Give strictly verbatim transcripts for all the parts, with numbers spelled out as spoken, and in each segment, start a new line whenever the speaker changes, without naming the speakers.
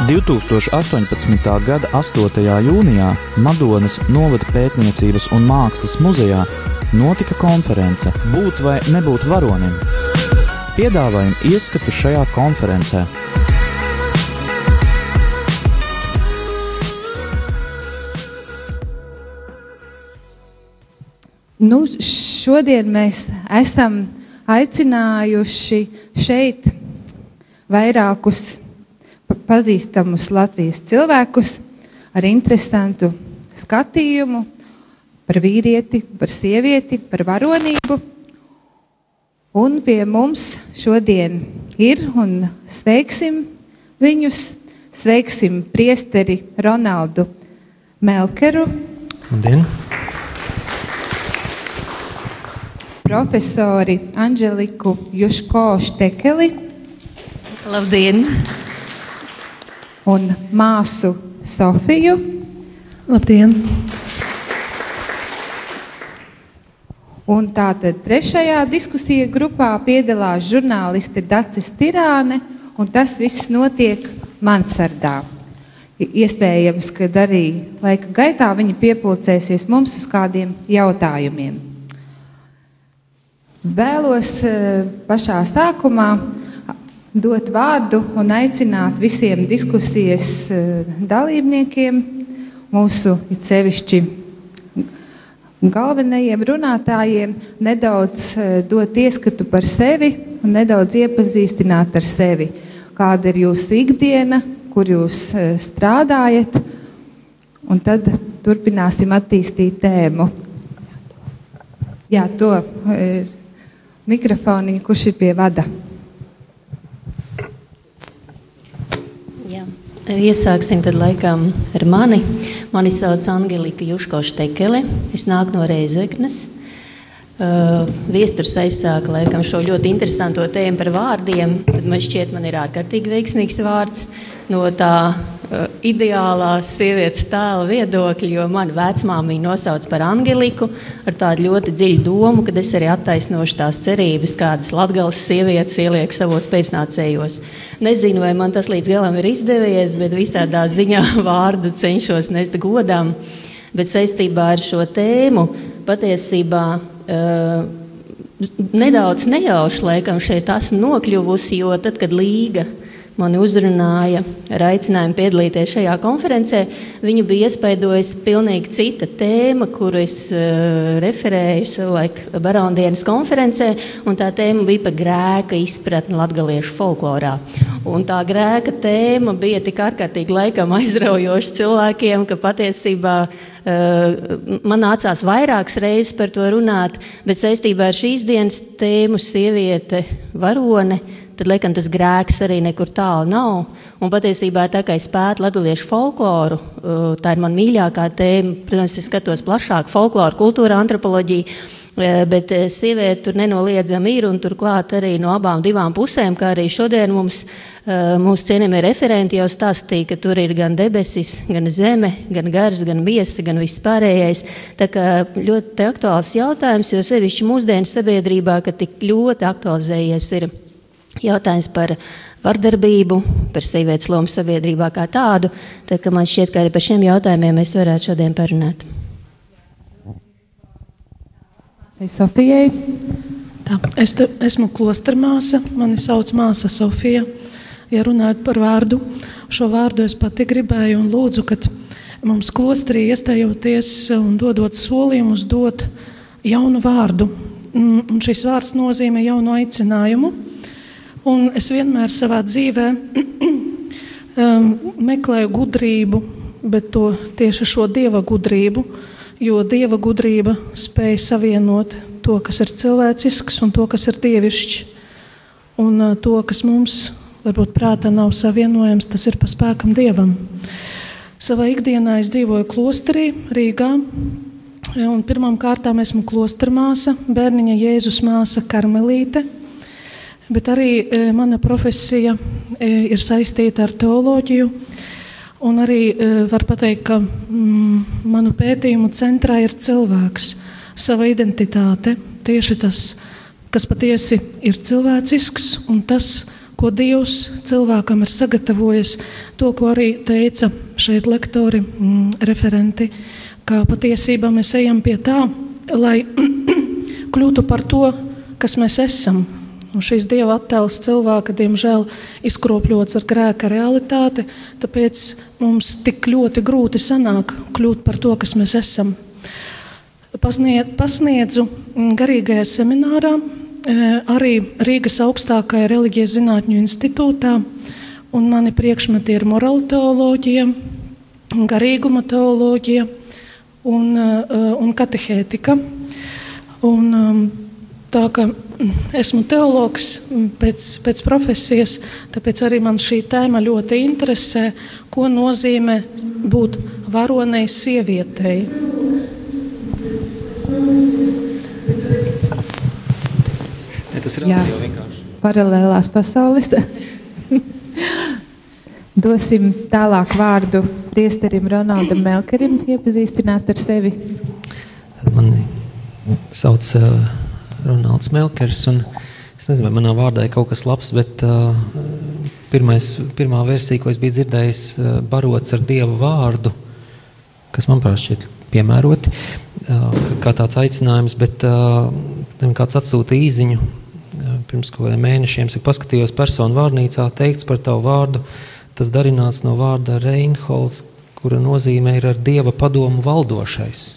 divtūkstoš astoņpadsmitā gada astotajā jūnijā Madonas novada pētniecības un mākslas muzejā notika konference Būt vai nebūt varonim. Piedāvājam ieskatu šajā konferencē.
Nu, šodien mēs esam aicinājuši šeit vairākus pazīstamus Latvijas cilvēkus ar interesantu skatījumu par vīrieti, par sievieti, par varonību. Un pie mums šodien ir, un sveiksim viņus, sveiksim priesteri Ronaldu Melkeru.
Labdien!
Profesori Anželiku Juško-Štekeli.
Labdien!
Un māsu Sofiju.
Labdien!
Un tātad trešajā diskusija grupā piedalās žurnālisti Dacis Tirāne, un tas viss notiek Mansardā. Iespējams, ka arī laika gaitā viņi piepulcēsies mums uz kādiem jautājumiem. Vēlos pašā sākumā dot vārdu un aicināt visiem diskusijas dalībniekiem, mūsu it sevišķi galvenajiem runātājiem, nedaudz dot ieskatu par sevi un nedaudz iepazīstināt ar sevi. Kāda ir jūsu ikdiena, kur jūs strādājat, un tad turpināsim attīstīt tēmu. Jā, to mikrofoniņu, kurš ir pie vada.
Jā. Iesāksim tad laikam ar mani. Mani sauc Angelika Juško-Štekele. Es nāku no Reizeknes. Uh, Viesturs aizsāka laikam šo ļoti interesanto tēmu par vārdiem. Tad man šķiet, man ir ārkārtīgi veiksmīgs vārds no tā uh, ideālā sievietes tēla viedokļa, jo mani vecmāmiņa nosauc par Angeliku ar tādu ļoti dziļu domu, kad es arī attaisnošu tās cerības, kādas latgales sievietes ieliek savos pēcnācējos. Nezinu, vai man tas līdz galam ir izdevies, bet visādā ziņā vārdu cenšos nest godam. Bet saistībā ar šo tēmu patiesībā uh, nedaudz nejauši laikam šeit esmu nokļuvusi, jo tad, kad Līga mani uzrunāja ar aicinājumu piedalīties šajā konferencē, viņu bija iespaidojusi pilnīgi cita tēma, kuru es uh, referēju savulaik Barondienas konferencē, un tā tēma bija par grēka izpratni latgaliešu folklorā. Un tā grēka tēma bija tik ārkārtīgi laikam aizraujoša cilvēkiem, ka patiesībā uh, man nācās vairākas reizes par to runāt, bet saistībā ar šīs dienas tēmu sieviete varone, tad, laikam, tas grēks arī nekur tālu nav. Un patiesībā tā, kā es pētu latgaliešu folkloru, tā ir man mīļākā tēma. Protams, es skatos plašāk folkloru, kultūra, antropoloģiju, bet sieviete tur nenoliedzami ir, un turklāt arī no abām divām pusēm, kā arī šodien mums, mūsu cienījamie referenti jau stāstīja, ka tur ir gan debesis, gan zeme, gan gars, gan miesa, gan viss pārējais. Tā kā ļoti aktuāls jautājums, jo sevišķi mūsdienas sabiedrībā, ka tik ļoti aktualizējies ir jautājums par vardarbību, par sievietes lomu sabiedrībā kā tādu, tā ka man šķiet, ka arī par šiem jautājumiem mēs varētu šodien parunāt.
Sofijai.
Tā, es te, esmu klostermāsa, mani sauc māsa Sofija. Ja runājot par vārdu, šo vārdu es pati gribēju un lūdzu, kad mums klosterī iestājoties un dodot solījumus, dot jaunu vārdu. Un šis vārds nozīmē jaunu aicinājumu. Un es vienmēr savā dzīvē um, meklēju gudrību, bet to tieši šo Dieva gudrību, jo Dieva gudrība spēja savienot to, kas ir cilvēcisks un to, kas ir dievišķi. Un uh, to, kas mums varbūt prātā nav savienojams, tas ir pa spēkam Dievam. Savā ikdienā es dzīvoju klosterī Rīgā, un pirmām kārtām esmu klostermāsa, bērniņa Jēzus māsa Karmelīte. Bet arī e, mana profesija e, ir saistīta ar teoloģiju, un arī e, var pateikt, ka mm, manu pētījumu centrā ir cilvēks, sava identitāte, tieši tas, kas patiesi ir cilvēcisks, un tas, ko Dievs cilvēkam ir sagatavojis, to, ko arī teica šeit lektori, mm, referenti, ka patiesībā mēs ejam pie tā, lai kļūtu par to, kas mēs esam. Un šīs Dieva attēls cilvēka, diemžēl, izkropļots ar grēka realitāti, tāpēc mums tik ļoti grūti sanāk kļūt par to, kas mēs esam. Pasniedzu garīgajā seminārā, arī Rīgas augstākajā reliģijas zinātņu institūtā, un mani priekšmeti ir morāla teoloģija, garīguma teoloģija un, un katehētika. Un, tā kā esmu teologs pēc, pēc profesijas, tāpēc arī man šī tēma ļoti interesē, ko nozīmē būt varonei sievietei.
Tas ir Jā, vienkārši.
Paralēlās pasaules. Dosim tālāk vārdu priesterim Ronaldam Melkerim, iepazīstināt ar sevi.
Mani sauc uh, Ronalds Melkers, un es nezinu, vai manā vārdā ir kaut kas labs, bet uh, pirmais, pirmā versija, ko es biju dzirdējis, uh, barots ar Dieva vārdu, kas, manuprāt, šķiet piemēroti, uh, kā tāds aicinājums, bet uh, kāds atsūta īziņu uh, pirms kaut kādiem mēnešiem, es paskatījos personu vārnīcā, teikts par tavu vārdu, tas darināts no vārda Reinholds, kura nozīmē ir ar Dieva padomu valdošais.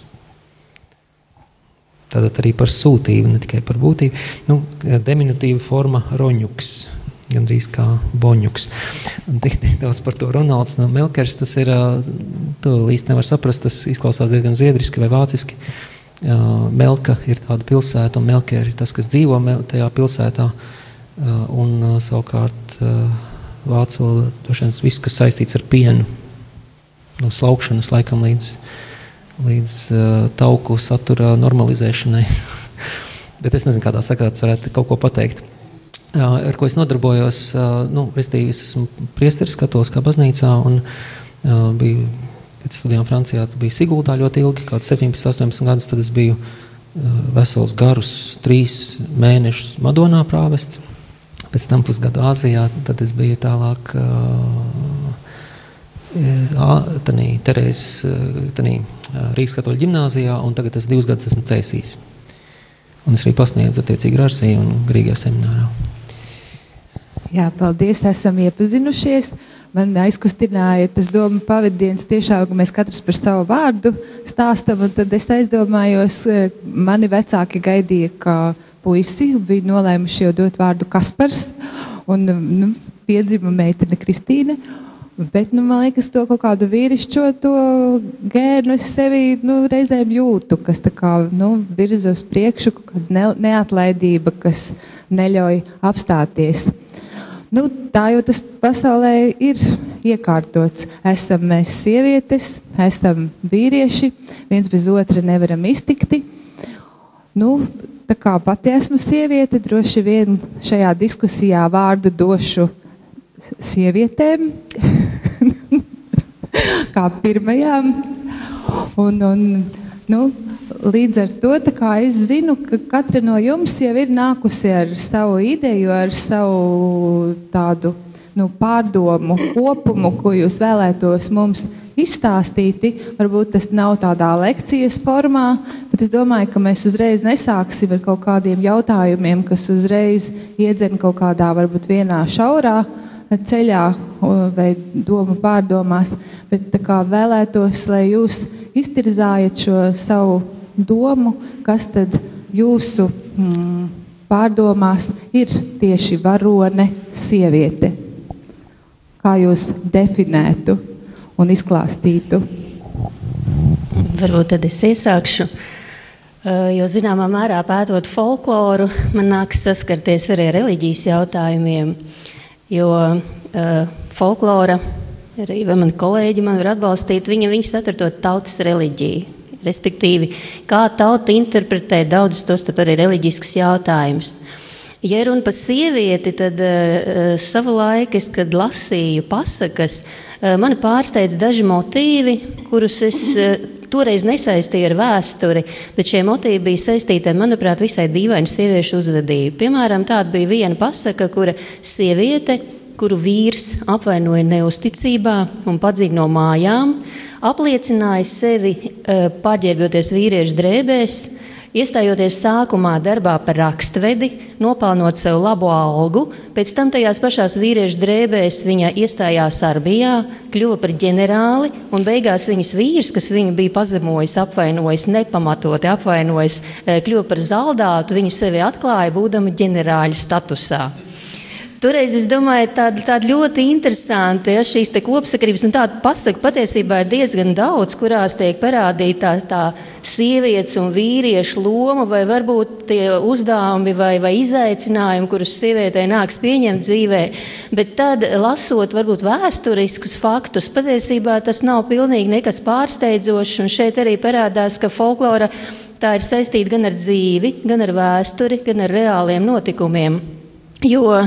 Tātad arī par sūtību, ne tikai par būtību. Nu, diminutīva forma roņuks, gandrīz kā boņuks. Un tik daudz par to Ronalds no Melkers, tas ir, to īsti nevar saprast, tas izklausās diezgan zviedriski vai vāciski. Melka ir tāda pilsēta, un Melker ir tas, kas dzīvo tajā pilsētā. Un savukārt vācu valodā viss, kas saistīts ar pienu, no slaukšanas laikam līdz līdz uh, tauku satura normalizēšanai. Bet es nezinu, kādā sakarā tas varētu kaut ko pateikt. Uh, ar ko es nodarbojos, uh, nu, restīvi, es esmu priesteris katoliskā baznīcā, un uh, biju pēc studijām Francijā, biju Siguldā ļoti ilgi, kaut septiņpadsmit, astoņpadsmit gadus, tad es biju uh, vesels garus, trīs mēnešus Madonā prāvests, pēc tam pusgadu Āzijā, tad es biju tālāk uh, tanī Terēzes, tanī Rīgas katoļu ģimnāzijā, un tagad es divus gadus esmu Cēsīs. Un es arī pasniedzu attiecīgi Rārsī un Grīgajā seminārā.
Jā, paldies, esam iepazinušies. Man aizkustināja tas doma pavadiens tiešām, ka mēs katrs par savu vārdu stāstam, un tad es aizdomājos, mani vecāki gaidīja, ka puisi bija nolēmuši jau dot vārdu Kaspars, un nu, piedzima meitene Kristīne. Bet, nu, man liekas, to kaut kādu vīrišķo to gērnu es sevi, nu, reizēm jūtu, kas tā kā, nu, virza uz priekšu, kaut kāda ne, neatlaidība, kas neļauj apstāties. Nu, tā jau tas pasaulē ir iekārtots. Esam mēs sievietes, esam vīrieši, viens bez otra nevaram iztikti. Nu, tā kā pati esmu sieviete, droši vien šajā diskusijā vārdu došu sievietēm, kā pirmajām. Un, un, nu, līdz ar to, tā kā es zinu, ka katra no jums jau ir nākusi ar savu ideju, ar savu tādu, nu, pārdomu kopumu, ko jūs vēlētos mums izstāstīti. Varbūt tas nav tādā lekcijas formā, bet es domāju, ka mēs uzreiz nesāksim ar kaut kādiem jautājumiem, kas uzreiz iedzen kaut kādā, varbūt vienā šaurā ceļā vai domu pārdomās, bet tā kā vēlētos, lai jūs iztirzājat šo savu domu, kas tad jūsu mm, pārdomās ir tieši varone sieviete. Kā jūs definētu un izklāstītu?
Varbūt tad es iesākšu, jo zināmā mērā pētot folkloru, man nākas saskarties arī ar reliģijas jautājumiem. Jo uh, folklora, arī mani kolēģi man var atbalstīt, viņa, viņa satur to tautas reliģiju. Respektīvi, kā tauta interpretē daudzus tos arī reliģiskus jautājumus. Ja runa par sievieti, tad uh, savu laiku, es, kad lasīju pasakas, uh, mani pārsteidz daži motīvi, kurus es uh, toreiz nesaistīja ar vēsturi, bet šie motīvi bija saistīti ar, manuprāt, visai dīvainu sieviešu uzvedību. Piemēram, tāda bija viena pasaka, kura sieviete, kuru vīrs apvainoja neusticībā un padzīja no mājām, apliecināja sevi, paģērbjoties vīriešu drēbēs, iestājoties sākumā darbā par rakstvedi, nopelnot sev labu algu, pēc tam tajās pašās vīriešu drēbēs viņa iestājās armijā, kļuva par ģenerāli, un beigās viņas vīrs, kas viņu bija pazemojis, apvainojis, nepamatoti apvainojis, kļuva par zaldātu, viņa sevi atklāja, būdama ģenerāļu statusā. Toreiz, es domāju, tāda, tāda ļoti interesanti, ja, šīs te kopsakarības, un tāda pasaka patiesībā ir diezgan daudz, kurās tiek parādīta tā, tā sievietes un vīriešu loma, vai varbūt tie uzdevumi vai, vai izaicinājumi, kurus sievietei nāks pieņemt dzīvē. Bet tad, lasot varbūt vēsturiskus faktus, patiesībā tas nav pilnīgi nekas pārsteidzošs, un šeit arī parādās, ka folklora tā ir saistīta gan ar dzīvi, gan ar vēsturi, gan ar reāliem notikumiem. Jo uh,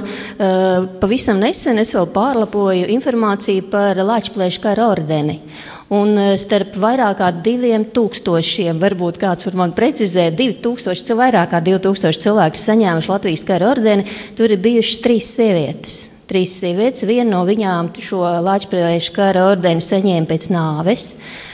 pavisam nesen es vēl pārlapoju informāciju par Lāčplēša kara ordeni. Un uh, starp vairāk kā diviem tūkstošiem, varbūt kāds var man precizēt, divi tūkstoši, vairāk kā divi tūkstoši cilvēku saņēmuši Latvijas kara ordeni, tur ir bijušas trīs sievietes. Trīs sievietes, viena no viņām šo Lāčplēša kara ordeni saņēma pēc nāves.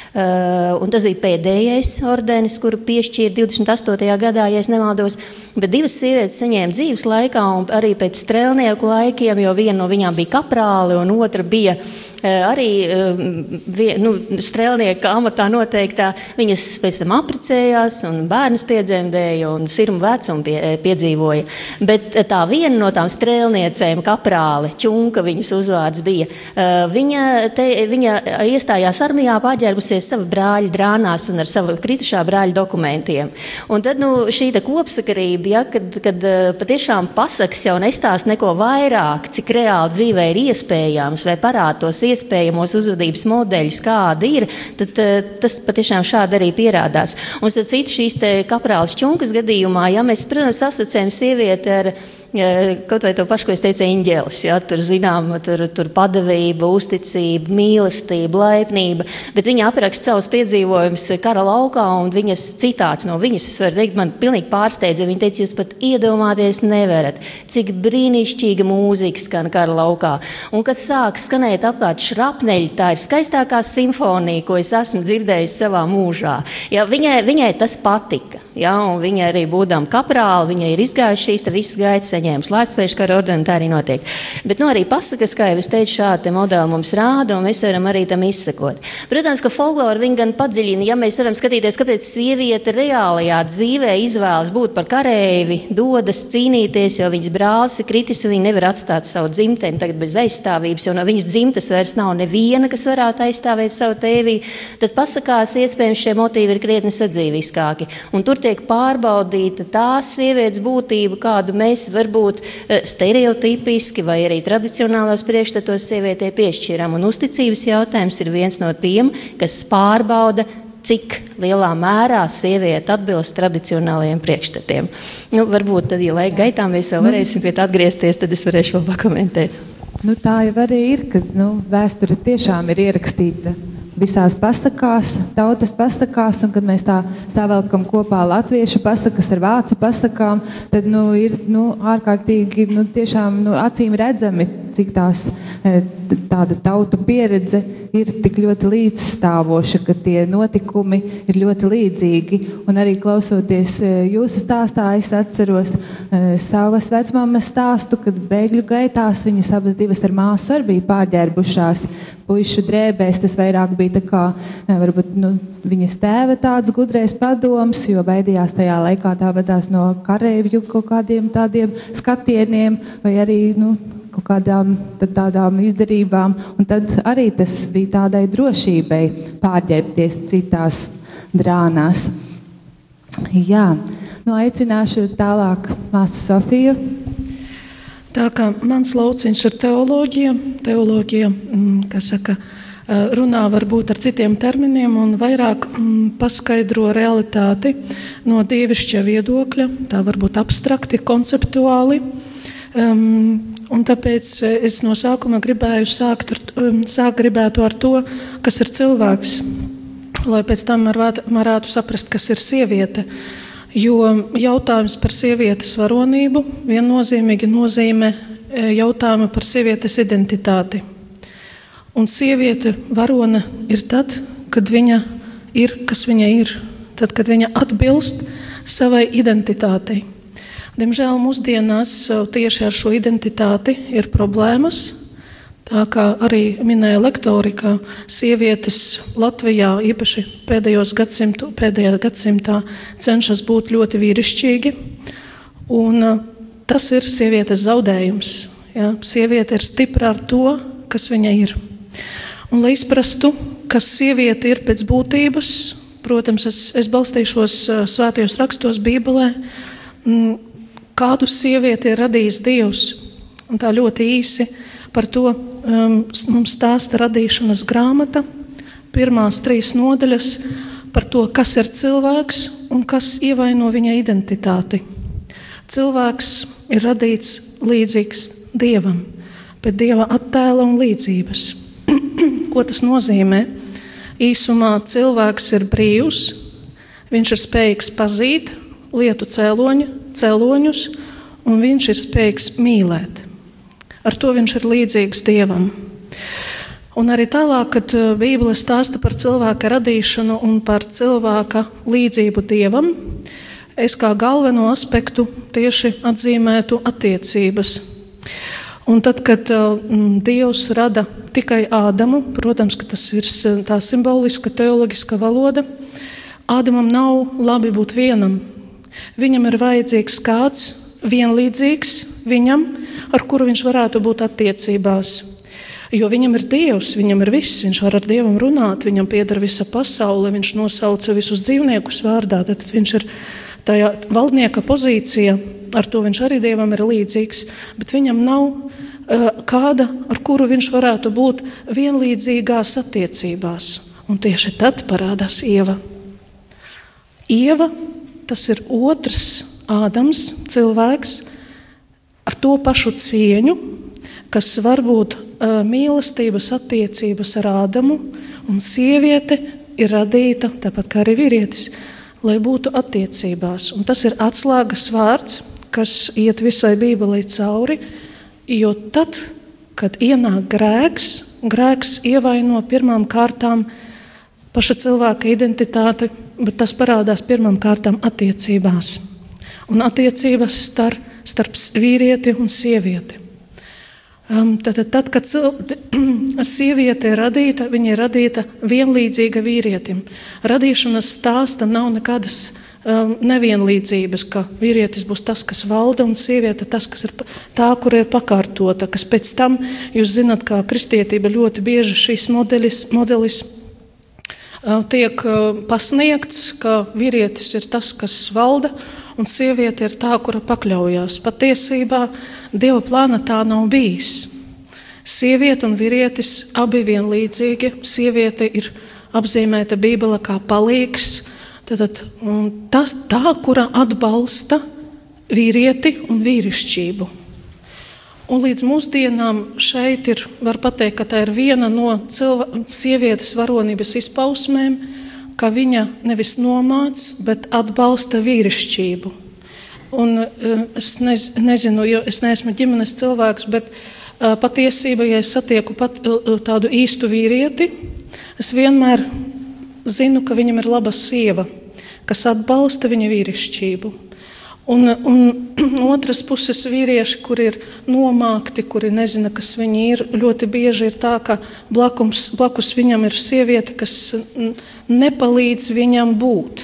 Uh, un tas bija pēdējais ordenis, kuru piešķīra divdesmit astotajā gadā, ja es nemaldos, bet divas sievietes saņēma dzīves laikā un arī pēc strēlnieku laikiem, jo viena no viņām bija kaprāli un otra bija uh, arī uh, vien, nu, strēlnieka amatā noteiktā. Viņas pēc tam apprecējās un bērnus piedzemdēja un sirmu vecumu pie, piedzīvoja. Bet tā viena no tām strēlniecēm, kaprāli, Čunka viņas uzvārds bija, uh, viņa, te, viņa iestājās armijā paģērbusies sava brāļa drānās un ar savu kritušā brāļa dokumentiem. Un tad, nu, šī ta kopsakarība, ja, kad, kad patiešām pasakas jau nestāst neko vairāk, cik reāli dzīvē ir iespējams, vai parāda tos iespējamos uzvedības modeļus, kādi ir, tad tas patiešām šādi arī pierādās. Un tad citu šīs te kaprāles Čunkas gadījumā, ja mēs, protams, asociējam sievieti ar kaut vai to pašu, ko es teicu, eņģelis, ja, tur zinām, tur, tur padevība, uzticība, mīlestība, laipnība, bet viņa apraksta savus piedzīvojumus kara laukā, un viņas citāts no viņas, es varu teikt, man pilnīgi pārsteidz, jo viņa teica, jūs pat iedomāties nevarat, cik brīnišķīga mūzika skan kara laukā. Un, kad sāk skanēt apkārt šrapneļi, tā ir skaistākā simfonija, ko es esmu dzirdējis savā mūžā. Ja, viņai, viņai tas patika, ja, un viņa arī būdām kaprāli, viņa ir izgājuši šīs, tad visas gaitas saņēmis Lāčplēša kara ordeni, tā arī notiek. Bet nu arī pasakas, kā jau es teicu, šādi modeli mums rāda, un mēs varam arī tam izsekot. Protams, ka folklora viņa gan padziļina, ja mēs varam skatīties, kāpēc sieviete reālajā dzīvē izvēlas būt par kareivi, dodas cīnīties, jo viņas brālis ir kritis, un viņa nevar atstāt savu dzimteni tagad bez aizstāvības, jo no viņas dzimtas vairs nav neviena, kas varētu aizstāvēt savu tēvī, tad pasakās iespējams šie motīvi ir krietni sadzīviskāki. Un tur tiek pārbaudīta tās sievietes būtība, kādu mēs varbūt stereotipiski vai arī tradicionālos priekšstatos sievietē piešķiram. Un uzticības jautājums ir viens no tiem, kas pārbauda, cik lielā mērā sieviete atbilst tradicionālajiem priekšstatiem. Nu, varbūt tad, ja laika gaitā mēs vēl varēsim pie tā atgriezties, tad es varēšu vēl pakomentēt.
Nu, tā jau arī ir, ka nu, vēsture tiešām ir ierakstīta visās pasakās, tautas pasakās, un kad mēs tā savelkam kopā latviešu pasakas ar vācu pasakām, tad nu, ir nu, ārkārtīgi nu, tiešām nu, acīm redzami, cik tās tāda tautu pieredze ir tik ļoti līdzstāvoša, ka tie notikumi ir ļoti līdzīgi. Un arī klausoties jūsu stāstā, es atceros savas vecmāmas stāstu, kad bēgļu gaitās viņas abas divas ar māsu arī bija pārģērbušās puišu drēbēs. Tas vairāk bija tā kā, varbūt, nu, viņas tēva tāds gudrais padoms, jo baidījās tajā laikā tāpatās no kareivju kaut kādiem tādiem skatieniem, vai arī, nu, kaut kādām tādām izdarībām, un tad arī tas bija tādai drošībai pārģērbties citās drānās. Jā, nu aicināšu tālāk māsu Sofiju.
Tā kā mans lauciņš ir teoloģija, teoloģija, kas saka, runā varbūt ar citiem terminiem un vairāk paskaidro realitāti no dievišķa viedokļa, tā varbūt abstrakti, konceptuāli. Um, un tāpēc es no sākuma gribēju sākt ar, um, sāk gribētu ar to, kas ir cilvēks. lai pēc tam varētu, varētu saprast, kas ir sieviete. Jo jautājums par sievietes varonību viennozīmīgi nozīmē jautājumu par sievietes identitāti. Un sieviete varone ir tad, kad viņa ir, kas viņa ir, tad, kad viņa atbilst savai identitātei. Diemžēl mūsdienās tieši ar šo identitāti ir problēmas, tā kā arī minēja lektori, ka sievietes Latvijā īpaši pēdējos gadsimtu, pēdējā gadsimtā cenšas būt ļoti vīrišķīgi, un tas ir sievietes zaudējums. Ja? Sieviete ir stipra ar to, kas viņa ir. Un, lai izprastu, kas sieviete ir pēc būtības, protams, es, es balstīšos svētajos rakstos Bībelē, kādu sievieti ir radījis Dievs. Un tā ļoti īsi par to um, mums stāsta radīšanas grāmata, pirmās trīs nodaļas par to, kas ir cilvēks un kas ievaino viņa identitāti. Cilvēks ir radīts līdzīgs Dievam, pēc Dieva attēla un līdzības. Ko tas nozīmē? Īsumā cilvēks ir brīvs, viņš ir spējīgs pazīt lietu cēloņu, cēloņus, un viņš ir spējīgs mīlēt. Ar to viņš ir līdzīgs Dievam. Un arī tālāk, kad Bībele stāsta par cilvēka radīšanu un par cilvēka līdzību Dievam, es kā galveno aspektu tieši atzīmētu attiecības. Un tad, kad uh, Dievs rada tikai Ādamu, protams, ka tas ir tā simboliska, teoloģiska valoda, Ādamam nav labi būt vienam. Viņam ir vajadzīgs kāds vienlīdzīgs viņam, ar kuru viņš varētu būt attiecībās. Jo viņam ir Dievs, viņam ir viss, viņš var ar Dievam runāt, viņam pieder visa pasaule, viņš nosauca visus dzīvniekus vārdā, tad viņš ir tajā valdnieka pozīcija, ar to viņš arī Dievam ir līdzīgs, bet viņam nav uh, kāda, ar kuru viņš varētu būt vienlīdzīgās attiecībās. Un tieši tad parādās Ieva. Ieva, tas ir otrs Ādams, cilvēks, ar to pašu cieņu, kas var būt uh, mīlestības attiecības ar Ādamu, un sieviete ir radīta, tāpat kā arī vīrietis, lai būtu attiecībās. Un tas ir atslēgas vārds, kas iet visai Bībelei cauri, jo tad, kad ienāk grēks, grēks ievaino pirmām kārtām paša cilvēka identitāti, bet tas parādās pirmām kārtām attiecībās. Un attiecības starp, starp vīrieti un sievieti. Um, tad, tad, kad cil... sieviete ir radīta, viņa ir radīta vienlīdzīga vīrietim. Radīšanas stāsta nav nekādas um, nevienlīdzības, ka vīrietis būs tas, kas valda, un sieviete tas, kas ir tā, kur ir pakārtota, kas pēc tam, jūs zināt, kā kristietība ļoti bieži šīs modelis, modelis uh, tiek uh, pasniegts, ka vīrietis ir tas, kas valda, un sieviete ir tā, kura pakļaujās. Patiesībā Dieva plāna tā nav bijis. Sieviete un vīrietis abi vienlīdzīgi. Sieviete ir apzīmēta Bībelē kā palīgs. Tad, tas tā, kura atbalsta vīrieti un vīrišķību. Un līdz mūsdienām šeit ir, var pateikt, ka tā ir viena no cilvē, sievietes varonības izpausmēm, ka viņa nevis nomāc, bet atbalsta vīrišķību. Un es nez, nezinu, jo es neesmu ģimenes cilvēks, bet uh, patiesībā, ja es satieku pat, uh, tādu īstu vīrieti, es vienmēr zinu, ka viņam ir laba sieva, kas atbalsta viņa vīrišķību. Un, un otras puses vīrieši, kuri ir nomākti, kuri nezina, kas viņi ir, ļoti bieži ir tā, ka blakums, blakus viņam ir sieviete, kas nepalīdz viņam būt.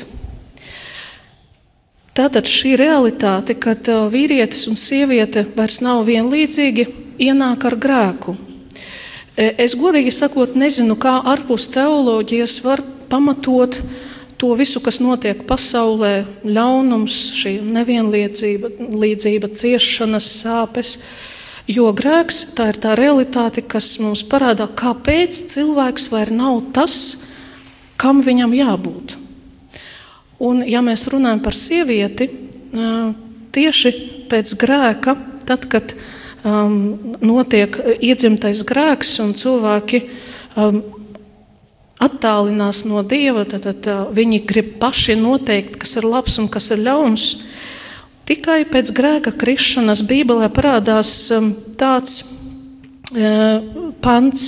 Tātad šī realitāte, kad vīrietis un sieviete vairs nav vienlīdzīgi, ienāk ar grēku. Es godīgi sakot nezinu, kā ārpus teoloģijas var pamatot to visu, kas notiek pasaulē, ļaunums, šī nevienlīdzība, līdzība, ciešanas, sāpes, jo grēks tā ir tā realitāte, kas mums parādā, kāpēc cilvēks vairs nav tas, kam viņam jābūt. Un, ja mēs runājam par sievieti, tieši pēc grēka, tad, kad um, notiek iedzimtais grēks un cilvēki um, attālinās no Dieva, tad, tad viņi grib paši noteikt, kas ir labs un kas ir ļauns. Tikai pēc grēka krišanas Bībelē parādās tāds uh, pants,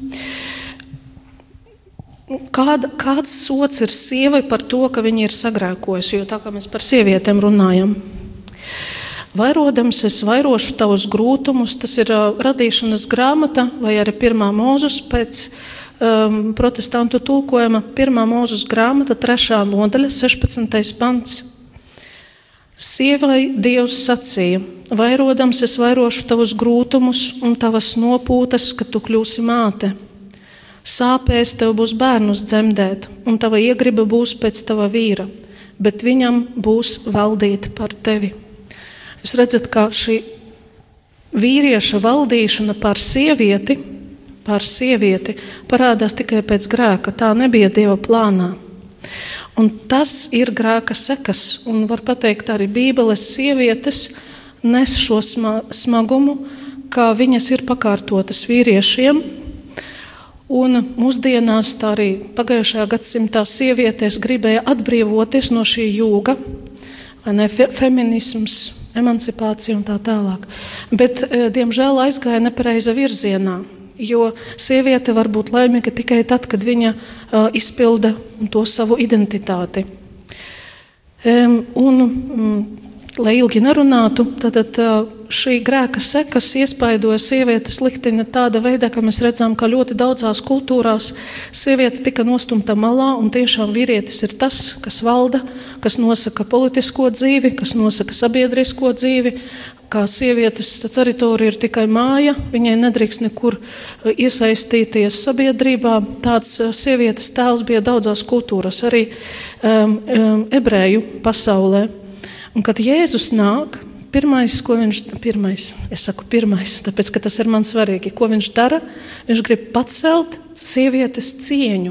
kāda, kāds sots ir sievai par to, ka viņa ir sagrēkojusi, jo tā kā mēs par sievietēm runājam. Vairodams es vairošu tavus grūtumus, tas ir uh, radīšanas grāmata vai arī pirmā Mūzus pēc um, protestantu tulkojuma, pirmā Mūzus grāmata, trešā nodaļa, sešpadsmitais pants. Sievai Dievs sacīja, vairodams es vairošu tavus grūtumus un tavas nopūtas, ka tu kļūsi māte. Sāpēs tev būs bērnus dzemdēt, un tava iegriba būs pēc tava vīra, bet viņam būs valdīt par tevi. Jūs redzat, kā šī vīrieša valdīšana pār sievieti, pār sievieti parādās tikai pēc grēka. Tā nebija Dieva plānā. Un tas ir grēka sekas, un var pateikt arī Bībeles sievietes nes šo smagumu, kā viņas ir pakārtotas vīriešiem. Un mūsdienās tā arī pagājušajā gadsimtā sievietes gribēja atbrīvoties no šī jūga, vai ne, feminisms, emancipācija un tā tālāk. Bet, diemžēl, aizgāja nepareiza virzienā. Jo sieviete var būt laimīga tikai tad, kad viņa uh, izpilda to savu identitāti. Um, un, um, lai ilgi nerunātu, tad uh, šī grēka sekas iespaidoja sievietes likteni tāda veidā, ka mēs redzam, ka ļoti daudzās kultūrās sieviete tika nostumta malā, un tiešām vīrietis ir tas, kas valda, kas nosaka politisko dzīvi, kas nosaka sabiedrisko dzīvi, kā sievietes teritorija ir tikai māja, viņai nedrīkst nekur iesaistīties sabiedrībā. Tāds sievietes tēls bija daudzās kultūras, arī um, um, ebreju pasaulē. Un kad Jēzus nāk, pirmais, ko viņš, pirmais, es saku pirmais, tāpēc, ka tas ir man svarīgi, ko viņš dara, viņš grib pacelt sievietes cieņu.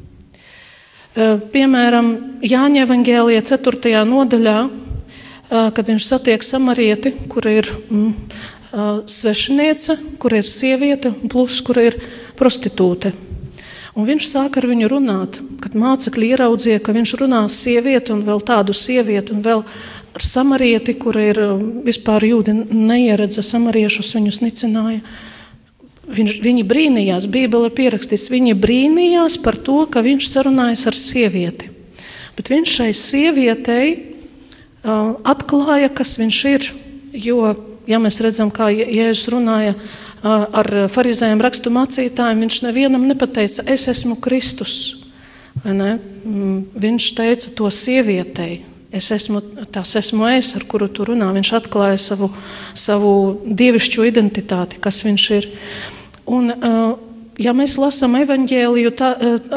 Uh, piemēram, Jāņa evangēlijā ceturtajā nodaļā, kad viņš satiek samarieti, kur ir mm, svešiniece, kur ir sieviete, plus kur ir prostitūte. Un viņš sāk ar viņu runāt, kad mācekļi ieraudzīja, ka viņš runā sievieti un vēl tādu sievieti un vēl ar samarieti, kur ir vispār jūdi neieredza samariešus, viņus nicināja. Viņš, viņi brīnījās, Bībele pierakstīts, viņi brīnījās par to, ka viņš sarunājas ar sievieti. Bet viņš šai sievietei atklāja, kas viņš ir, jo, ja mēs redzam, kā Jēzus runāja ar farizējiem rakstu mācītājiem, viņš nevienam nepateica, es esmu Kristus. Vai ne? Viņš teica to sievietei, es esmu, tas esmu es, ar kuru tu runā. Viņš atklāja savu, savu dievišķo identitāti, kas viņš ir. Un, ja mēs lasām evaņģēliju, tā,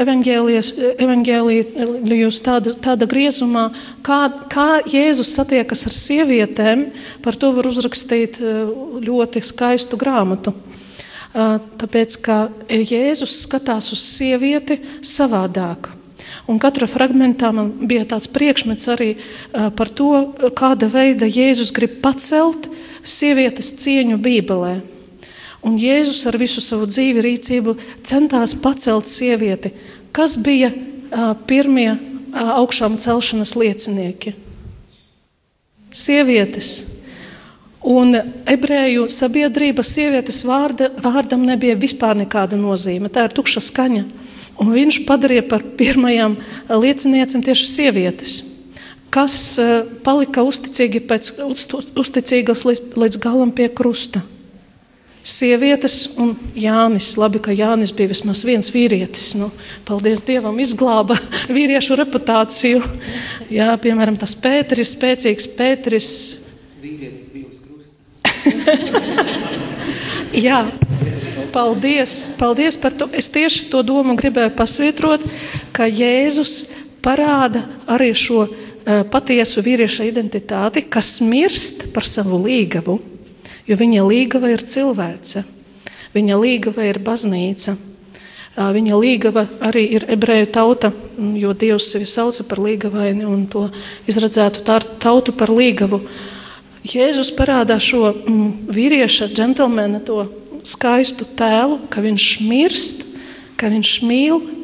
evaņģēlijus tāda, tāda griezumā, kā, kā Jēzus satiekas ar sievietēm, par to var uzrakstīt ļoti skaistu grāmatu. Tāpēc, ka Jēzus skatās uz sievieti savādāk. Un katra fragmentā man bija tāds priekšmets arī par to, kāda veida Jēzus grib pacelt sievietes cieņu Bībelē. Un Jēzus ar visu savu dzīvi rīcību centās pacelt sievieti. Kas bija uh, pirmie uh, augšām celšanas liecinieki? Sievietes. Un ebreju sabiedrība sievietes vārda, vārdam nebija vispār nekāda nozīme. Tā ir tukša skaņa. Un viņš padarīja par pirmajām lieciniecēm tieši sievietes, kas uh, palika uzticīgi pēc, uz, uzticīgas līdz, līdz galam pie krusta. Sievietes un Jānis. Labi, ka Jānis bija vismaz viens vīrietis. Nu, paldies Dievam, izglāba vīriešu reputāciju. Jā, piemēram, tas Pēteris, spēcīgs Pēteris.
Vīrietis bija uz krusta.
Jā, paldies, paldies par to. Es tieši to domu gribēju pasvietrot, ka Jēzus parāda arī šo uh, patiesu vīrieša identitāti, kas mirst par savu līgavu. Jo viņa līgava ir cilvēce, viņa līgava ir baznīca, viņa līgava arī ir ebreju tauta, jo Dievs sevi sauca par līgavaini un to izredzētu tautu par līgavu. Jēzus parādā šo mm, vīrieša džentelmena to skaistu tēlu, ka viņš mirst, ka viņš mīl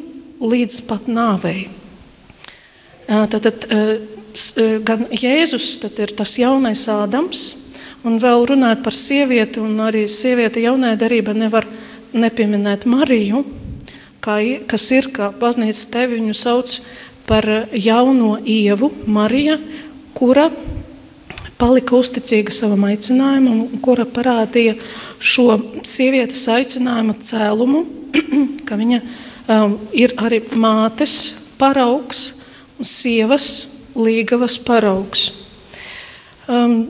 līdz pat nāvei. Tātad gan Jēzus tad ir tas jaunais Ādams, un vēl runāt par sievieti, un arī sieviete jaunajā derībā nevar nepieminēt Mariju, kā, kas ir, kā baznīca tevi viņu sauc par jauno Ievu, Marija, kura palika uzticīga savam aicinājumam, kura parādīja šo sievietes aicinājuma cēlumu, ka viņa um, ir arī mātes paraugs, sievas līgavas paraugs. Um,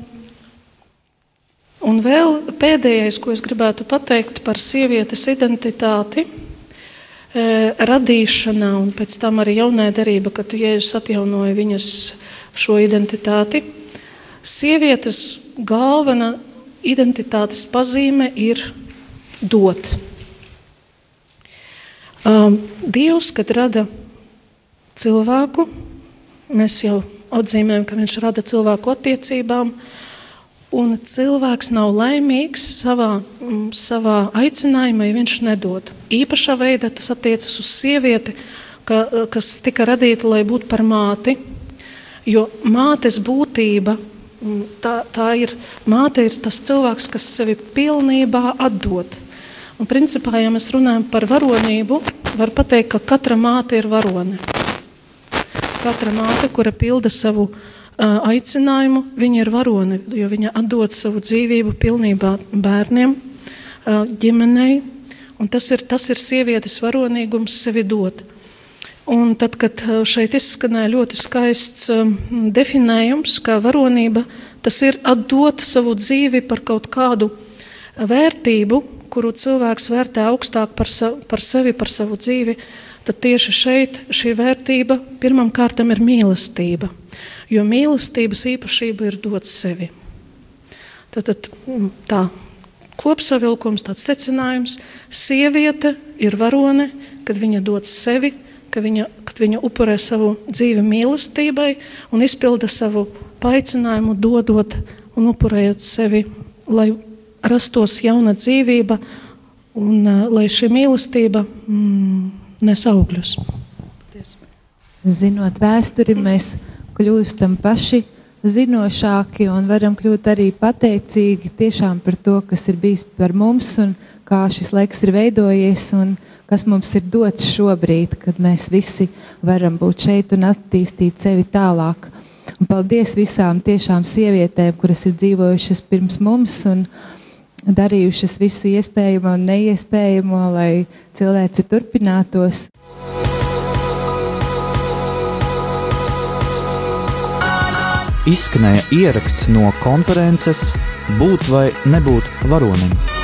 un vēl pēdējais, ko es gribētu pateikt par sievietes identitāti, e, radīšanā, un pēc tam arī jaunā derība, kad Jēzus atjaunoja viņas šo identitāti. Sievietes galvenā identitātes pazīme ir dot. Um, Dievs, kad rada cilvēku, mēs jau atzīmējam, ka viņš rada cilvēku attiecībām, un cilvēks nav laimīgs savā, savā aicinājumā, ja viņš nedod. Īpašā veidā tas attiecas uz sievieti, ka, kas tika radīta, lai būtu par māti, jo mātes būtība, tā, tā ir, māte ir tas cilvēks, kas sevi pilnībā atdod. Un principā, ja mēs runājam par varonību, var pateikt, ka katra māte ir varone. Katra māte, kura pilda savu uh, aicinājumu, viņa ir varone, jo viņa atdod savu dzīvību pilnībā bērniem, uh, ģimenei, un tas ir, tas ir sievietes varonīgums sevi dot. Un tad, kad šeit izskanēja ļoti skaists um, definējums, kā varonība, tas ir atdot savu dzīvi par kaut kādu vērtību, kuru cilvēks vērtē augstāk par, sa, par sevi, par savu dzīvi, tad tieši šeit šī vērtība pirmam kārtam ir mīlestība, jo mīlestības īpašība ir dot sevi. Tad, tad tā kopsavilkums, tāds secinājums, sieviete ir varone, kad viņa dod sevi, Kad viņa, kad viņa upurē savu dzīvi mīlestībai un izpilda savu paaicinājumu, dodot un upurējot sevi, lai rastos jauna dzīvība un uh, lai šī mīlestība mm, nes augļus.
Zinot vēsturi, mēs kļūstam paši zinošāki un varam kļūt arī pateicīgi tiešām par to, kas ir bijis par mums un kā šis laiks ir veidojies un kas mums ir dots šobrīd, kad mēs visi varam būt šeit un attīstīt sevi tālāk. Un paldies visām tiešām sievietēm, kuras ir dzīvojušas pirms mums un darījušas visu iespējamo un neiespējamo, lai cilvēci turpinātos.
Izskanēja ieraksts no konferences Būt vai nebūt varonim.